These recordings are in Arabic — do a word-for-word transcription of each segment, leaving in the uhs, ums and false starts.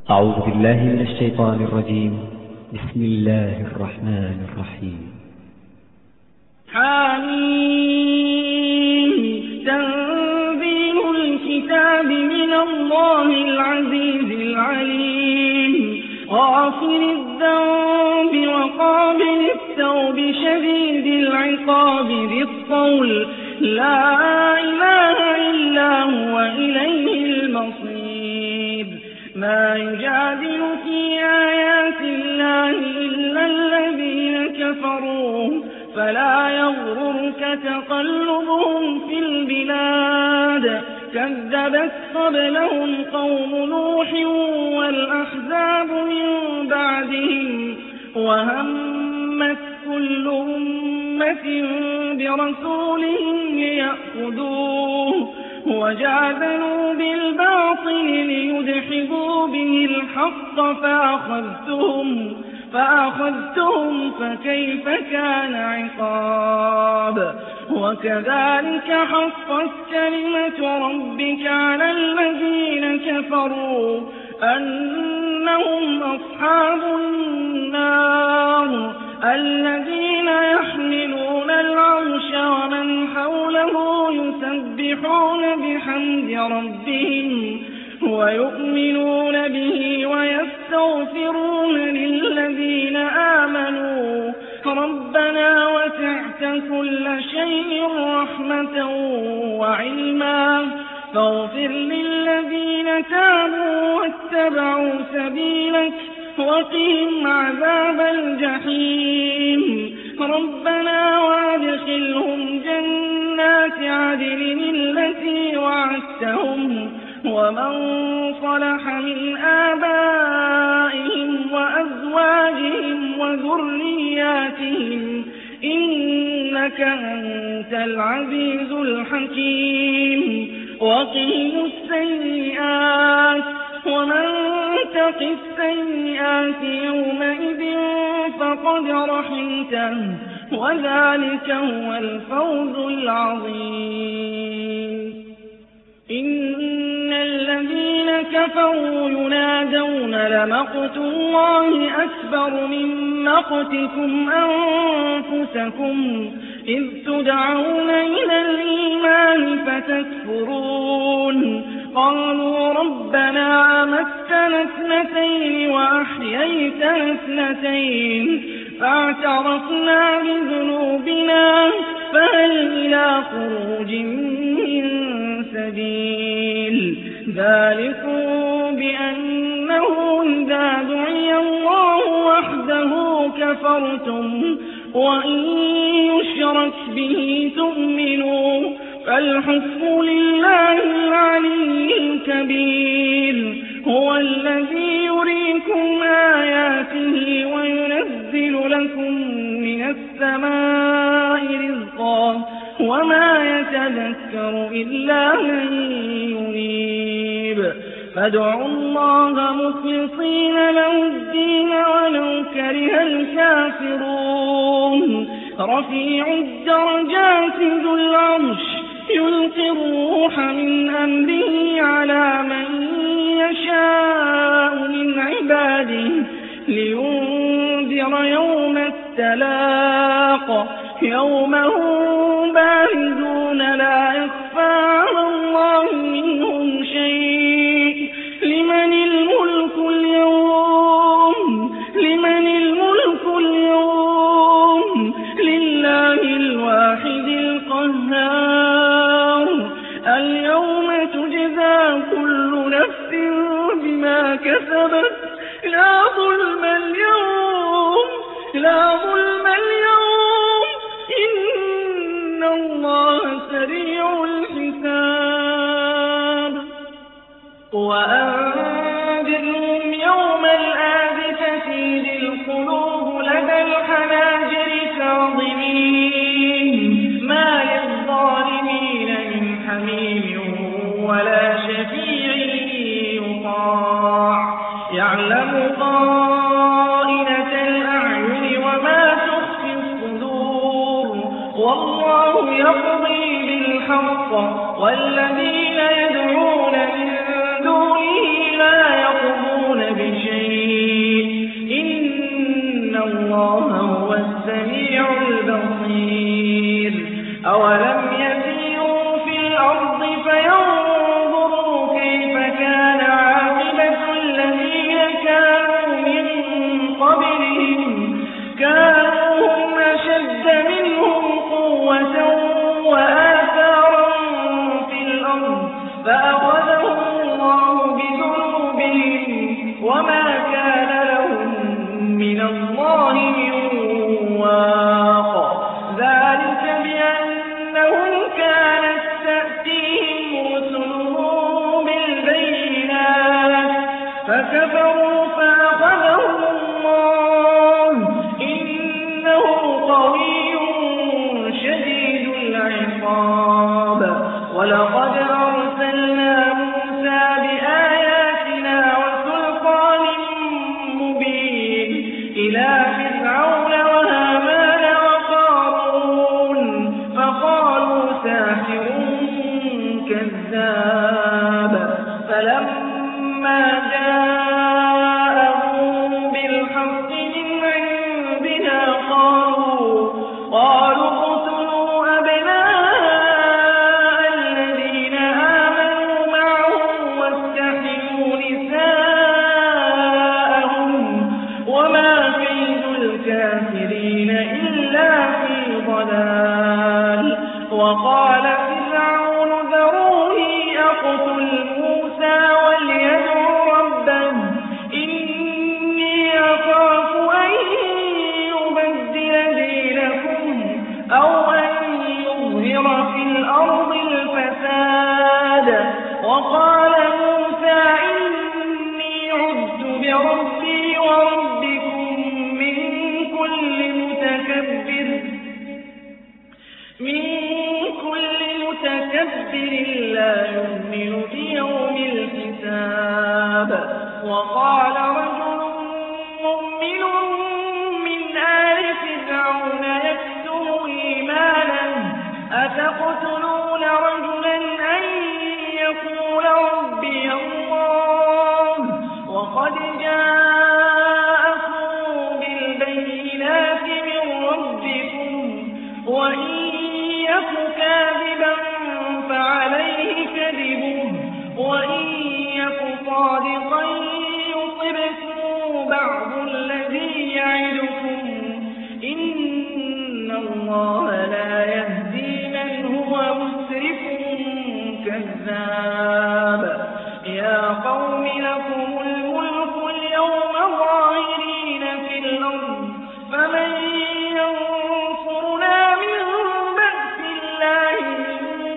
أعوذ بالله من الشيطان الرجيم. بسم الله الرحمن الرحيم. حميم. تنزيل الكتاب من الله العزيز العليم. غافر الذنب وقابل التوب شديد العقاب ذي الطول لا إله إلا هو إليه المصير. ما يجادل في آيات الله إلا الذين كفروا فلا يغررك تقلبهم في البلاد. كذبت قبلهم قوم نوح والأحزاب من بعدهم وهمت كل أمة برسولهم ليأخذوه وجادلوا بالباطل ليدحضوا به الحق فأخذتهم فأخذتهم فكيف كان عقاب. وكذلك حقت كلمة ربك على الذين كفروا أنهم أصحاب النار الذين يحملون العرش ومن حوله يسبحون بحمد ربهم ويؤمنون به ويستغفرون للذين آمنوا ربنا وسعت كل شيء رحمة وعلما فاغفر للذين تابوا واتبعوا سبيلك وقهم عذاب الجحيم. ربنا وادخلهم جنات عدن التي وعدتهم ومن صلح من آبائهم وأزواجهم وذرياتهم إنك أنت العزيز الحكيم. وقهم السيئات ومن تق السيئات يومئذ فقد رحمته وذلك هو الفوز العظيم. إن الذين كفروا ينادون لمقت الله أكبر من مقتكم أنفسكم إذ تدعون إلى الإيمان فتكفرون. قالوا ربنا أمتنا اثنتين وأحييتنا اثنتين فاعترفنا بذنوبنا فهل إلى خروج من سبيل. ذلكم بأنه إذا دعي الله وحده كفرتم وإن يشرك به تؤمنوا فالحكم لله العلي الكبير. هو الذي يريكم آياته وينزل لكم من السماء رزقا وما يتذكر إلا من ينيب. فادعوا الله مخلصين له الدين ولو كره الكافرون. رفيع الدرجات ذو العرش يلقي الروح من أمره على من يشاء من عباده لينذر يوم التلاق يوم هم بارزون لا يخفى على الله منهم شيء. لمن الملك اليوم لمن الملك اليوم لله الواحد القهار. اليوم تجزى كل نفس بما كسبت لا ظلم اليوم لا ظلم اليوم إن الله سريع الحساب. وأنذرهم يوم الآزفة إذ القلوب لدى الحناجر كاظمين ما للظالمين من حميم ولا شفيع يطاع. يعلم خائنة الأعين وما تخفي الصدور والله يقضي بالحق والذين يدعون من دونه لا يقضون به السميع البصير أولم يسيروا في الأرض فينظروا كيف كان عاقبة الذين كانوا من قبلهم كانوا هم أشد منهم قوة وآثارا في الأرض فأخذهم الله بذنوبهم وما كان لهم من الله من واق ذلك بأنهم كانت تأتيهم رسلهم بالبينات فكفروا فأخذهم الله إنه قوي شديد العقاب ولقد أرسلنا موسى بآياتنا وسلطان مبين إلى فرعون وهامان وقارون فقالوا ساحر كذاب فلما جاءهم بالحق من عندنا قالوا قالوا اقتلوا أبناء الذين آمنوا معه واستحيوا نساءهم وما كيد الكافرين إلا في ضلال وقال فرعون ذروني أقتل موسى وليدع ربه إني أخاف أن يبدل دينكم أو أن يظهر في الأرض الفساد وقال موسى إني عذت بربي وربكم من كل متكبر من كل متكبر لا يؤمن بيوم الحساب وقال رجل مؤمن من آل فرعون يكتم إيمانه أتقتلون رجلا أن يقول ربي الله وقد جاءكم بالبينات من ربكم وإن يك كاذبا فعليه كذبه وإن يك صادقا يصبكم بعض الذي يعدكم إن الله لا يهدي من هو مسرف كذاب يا قوم لكم الملك اليوم ظاهرين في الأرض فمن ينصرنا من بأس الله إن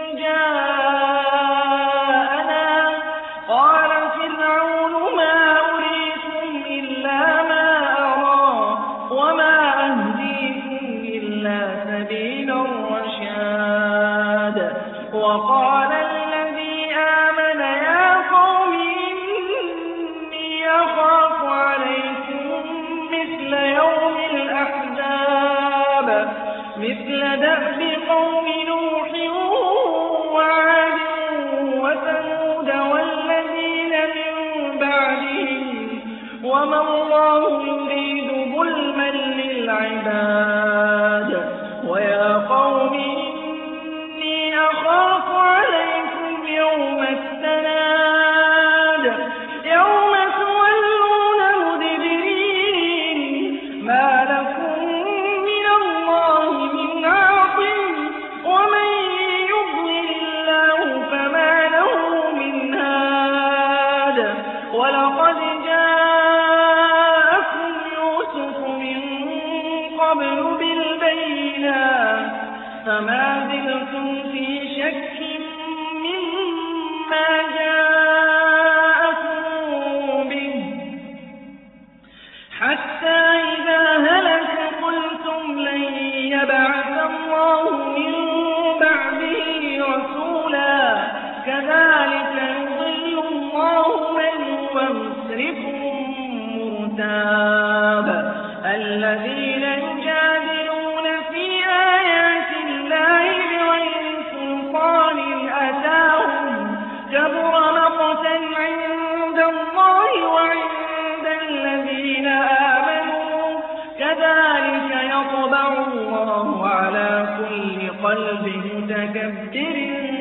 جاءنا قال فرعون ما أريكم إلا ما أرى وما أهديكم إلا سبيل الرشاد وقال الذي آمن يا قوم إني أخاف عليكم مثل يوم الأحزاب مثل دأب قوم نوح وعاد وثمود والذين من بعدهم وما الله يريد ظلما للعباد ويا قوم إني أخاف عليكم يوم التناد يوم تولون مدبرين ما لكم من الله من عاصم ومن يضلل الله فما له من هاد ولقد جاءكم يوسف من قبل بالبينات فما زلتم في شك مما جاءكم به حتى إذا هلك قلتم لن يبعث الله من بعده رسولا كذلك يضل الله من هو مسرف مرتاب الذين يجادلون في آيات الله بغير سلطان أتاهم كبر مقتا عند الله وعند الذين آمنوا كذلك يطبع الله على كل قلب متكبر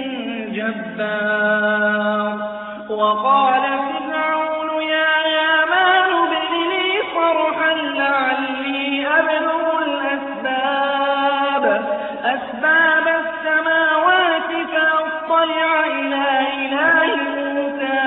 جبار. وقال فرعون يا هامان ابن لي صرحا لعلي أبلغ الأسباب أسباب السماوات فأطلع إلى إله موسى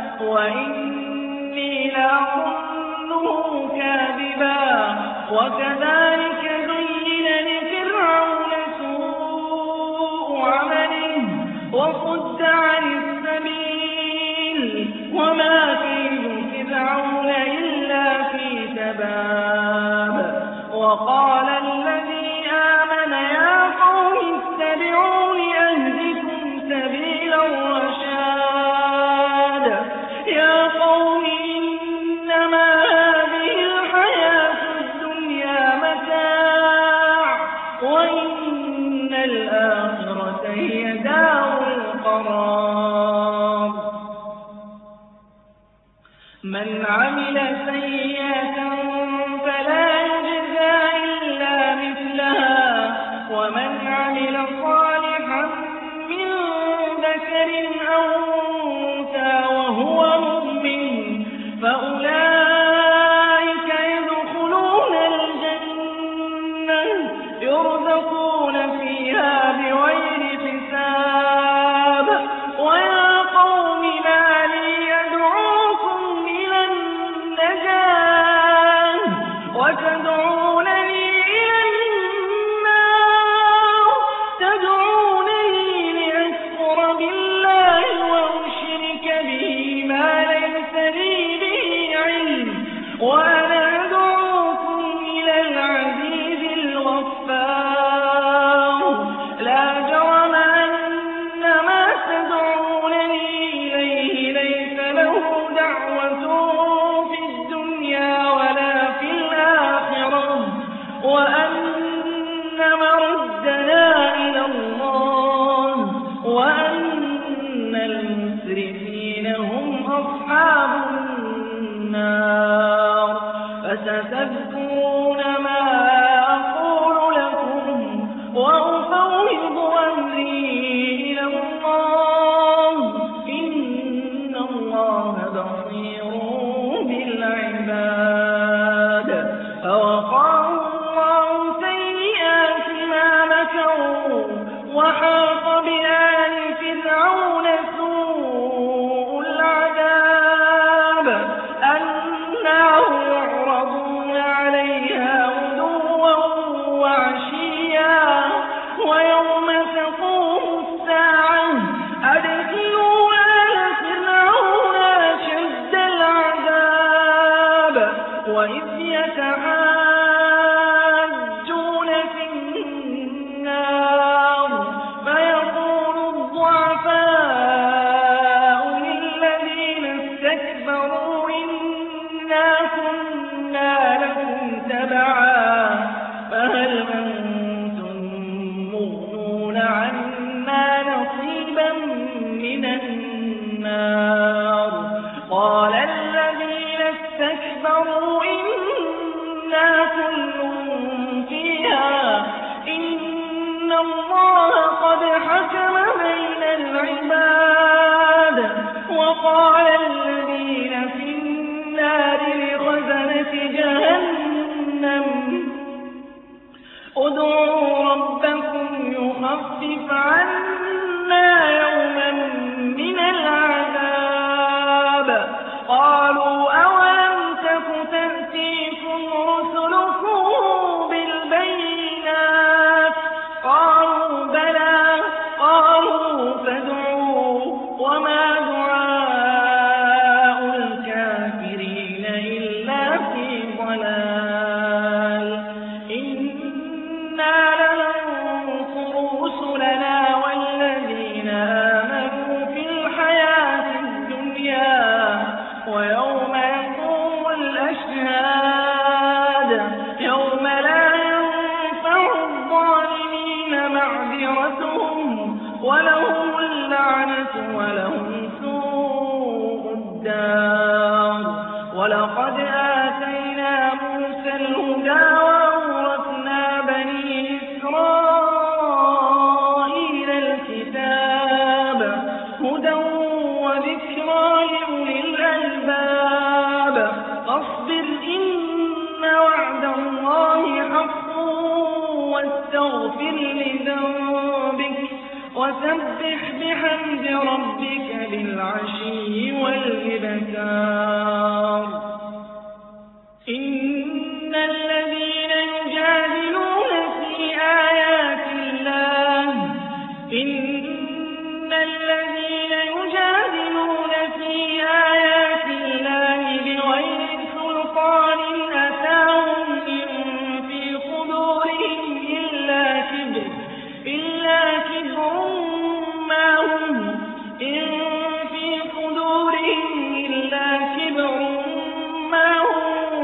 وإني لأظنه كاذبا. وكذلك زين لفرعون سوء عمله وصد عن السبيل وما كيد فرعون إلا في تباب. وقال الذي آمن يا قوم اتبعون أهدكم سبيل الرشاد. يا قوم إنما هذه الحياة الدنيا متاع وإن الآخرة هي دار القرار. من عمل سيئة فلا يجزى إلا مثلها ومن عمل صالحا من ذكر أو أنثى وهو مؤمن فأولئك يدخلون الجنة يرزقون فيها بغير حساب. ويا قوم ما لي أدعوكم إلى النجاة وتدعونني إلى النار تدعونني لأكفر بالله وأشرك به ما ليس لي به علم وأنا أدعوكم إلى العزيز الغفار. لا جرم أن ما تدعونني إليه ليس له دعوة في الدنيا ولا في الآخرة وأن مردنا إلى الله وأن المسرفين هم أصحاب النار. فستذكرون ما أقول لكم وأفوض أمري إلى الله إن الله بصير بالعباد. فوقاه الله سيئات ما مكروا وحاق بآل فرعون سوء العذاب. النار يعرضون عليها غدوا وعشيا ويوم تقوم الساعة أدخلوا آل فرعون أشد العذاب. وإذ يتحاجون في النار فيقول الضعفاء للذين استكبروا إنا كنا لكم تبعا فهل أنتم مغنون عنا نصيبا من النار. قال الذين استكبروا إنا كل فيها إن الله قد حكم بين العباد. وقال الذين في النار لخزنة جهنم ادعوا ربكم يخفف عنا يوما من العذاب. قالوا أولم تك تأتيكم رسلكم بالبينات قالوا بلى قالوا فادعوا وما دعاء الكافرين إلا في ضلال. إنا لننصر رسلنا والذين آمنوا في الحياة الدنيا ويوم يقوم الأشهاد يوم لا ينفع الظالمين معذرتهم ولهم اللعنة ولهم سوء الدار. ولقد آتينا موسى الهدى فاصبر إن وعد الله حق واستغفر لذنبك وسبح بحمد ربك بالعشي والإبكار إن الذين يجادلون في آيات الله إن الذين يجادلون في آيات الله بغير سلطان أتاهم إن في صدورهم إلا كبر إلا كبر ما هم إن في صدورهم إلا كبر ما هم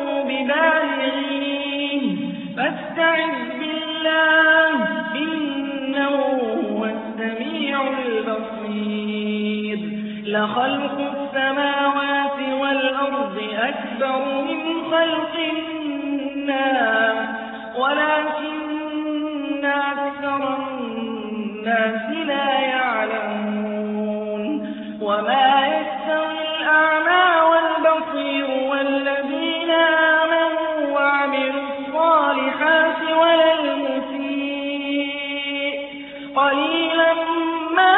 ببالغين فاستعذ بالله إنه هو السميع البصير لخلق السماوات والأرض أكبر من خلق الناس ولكن أكثر الناس لا يعلمون وما يستوي الأعمى والبصير والذين آمنوا وعملوا الصالحات ولا المسيء قليلا ما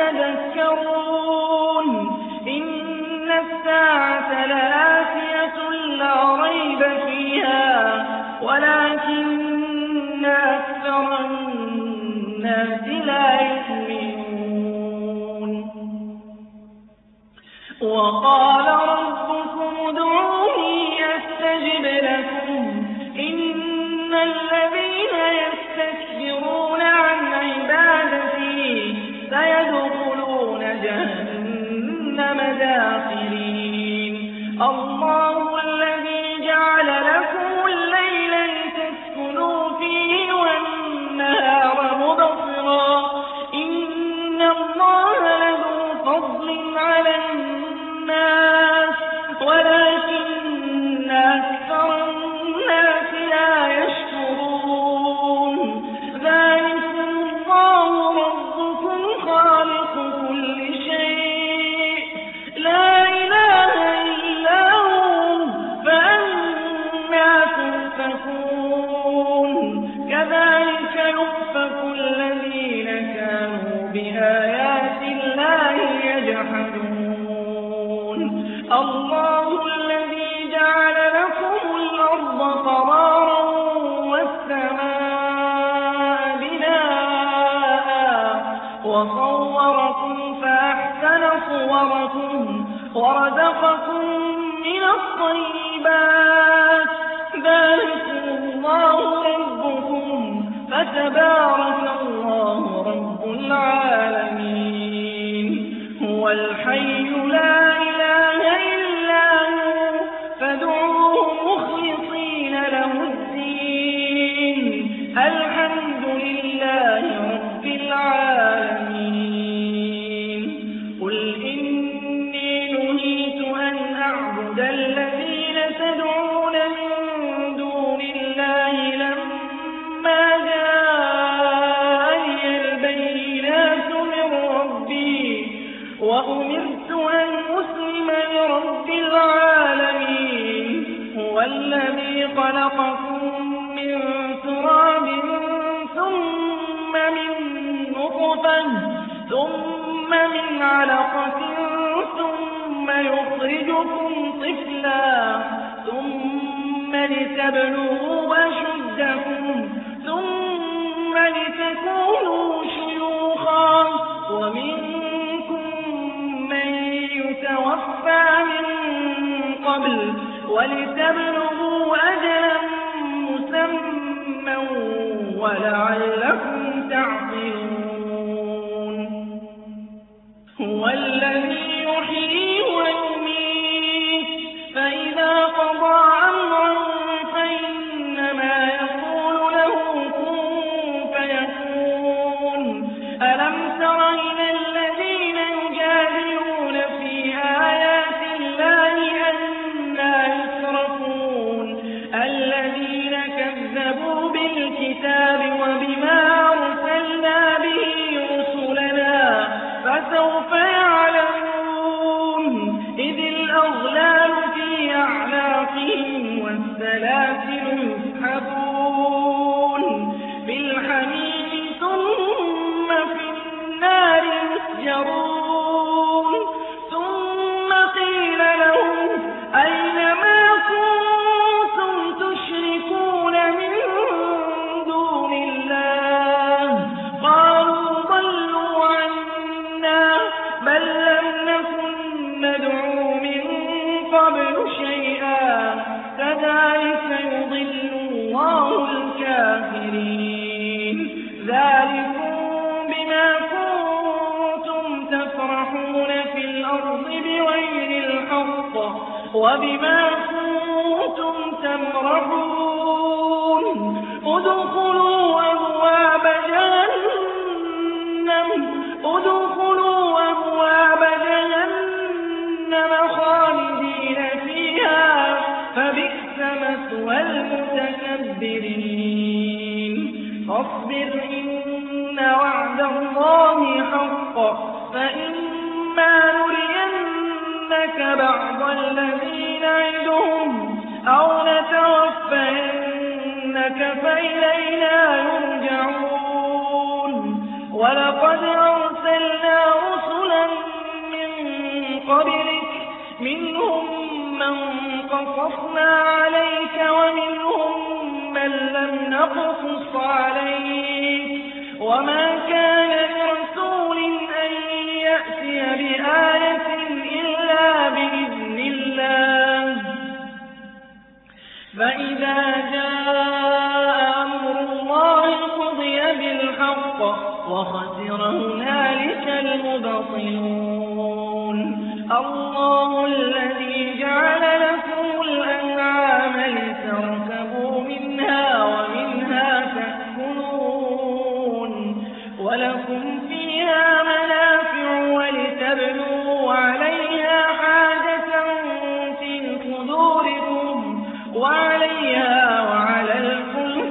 تتذكرون إن الساعة لآتية لا ريب فيها ولكن أكثر الناس لا يؤمنون وقال ربكم ادعوني أستجب لكم إن الذين يستكبرون عن عبادتي سيدخلون جهنم داخرين الله الذي جعل لكم الليل لتسكنوا فيه والنهار مبصرا إن الله لذو فضل على الناس ولكن أكثر الناس لا يشكرون ذلكم الله ربكم خالق كل شيء لا إله إلا هو فأنا تؤفكون كذلك يؤفك الذين كانوا بآيات الله يجحدون الله الذي جعل لكم الأرض قرارا والسماء بناء وصوركم فأحسن صوركم ورزقكم من الطيبات ذلكم الله ربكم فتبارك الله رب العالمين هو الحي لا إله إلا هو فادعوه مخلصين له الدين الحمد لله رب العالمين قل إني نهيت أن أعبد الذين تدعون من دون الله لما جاءني البينات من ربي وأمرت أن أسلم لرب العالمين هو الذي خلقكم من تراب ثم من نطفة ثم من علقة ثم يخرجكم طفلا ثم لتبلغوا أشدكم ثم لتكونوا شيوخا ومنكم من يتوفى من قبل ولتبلغوا أجلا مسمى ولعلكم تعقلون هو الذي يحيي ويميت فإذا قضى أمرا فإنما يقول له كن فيكون ألم تر إلى الذين يجادلون في آيات الله أنى يصرفون الذين كذبوا بالكتاب وبما أرسلنا به رسلنا فسوف يعلمون كذلك يضل الله الكافرين ذلكم بما كنتم تفرحون في الأرض بغير الحق وبما كنتم تمرحون ادخلوا أبواب جهنم ادخلوا أبواب جهنم خالدين فيها فبئس مثوى المتكبرين فاصبر إن وعد الله حق فإما نرينك بعض الذي نعدهم أو نتوفينك فإلينا يرجعون ولقد أرسلنا رسلا من قبلك منهم من قصصنا عليك ومنهم من لم نقصص عليك وما كان لرسول أن يأتي بآية إلا بإذن الله فإذا جاء أمر الله قضي بالحق وخسر هنالك المبطلون الله الذي جعل لكم الأنعام لتركبوا منها ومنها تأكلون ولكم فيها منافع ولتبلغوا عليها حاجة في صدوركم وعليها وعلى الفلك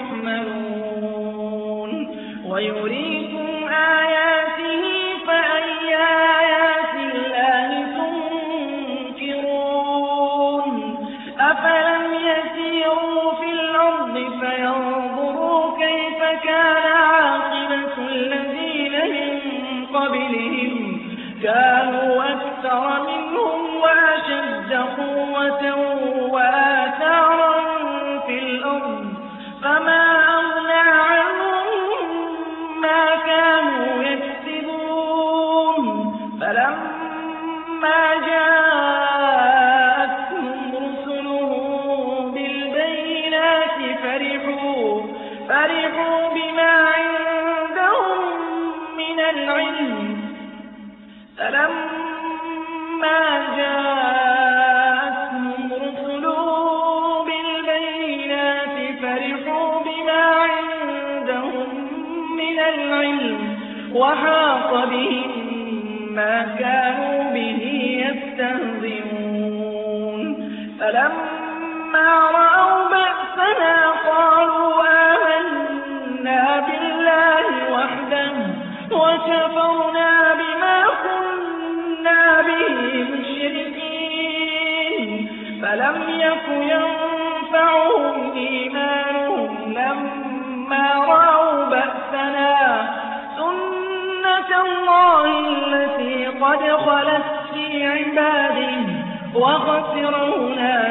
تحملون ويريكم آياته فأي آيات الله تنكرون أفلم يسيروا في الأرض فينظروا كيف كان عاقبة الذين من قبلهم كانوا أكثر منهم وأشد قوة وآثارا في الأرض فما أغنى عنهم ما كانوا يكسبون فلما جاءتهم رسلهم بالبينات فرحوا فرحوا بما عندهم من العلم فلما جاءتهم رسلهم بالبينات فرحوا بما عندهم من العلم وحاق بهم ما كانوا به يستهزئون فلما رأوا بأسنا قالوا آمنا بالله وحده وكفرنا بما كنا به مشركين فلم يك ينفعهم إيمانهم لما رأوا بأسنا سنة الله التي قد خلت في عباده وخسر هنالك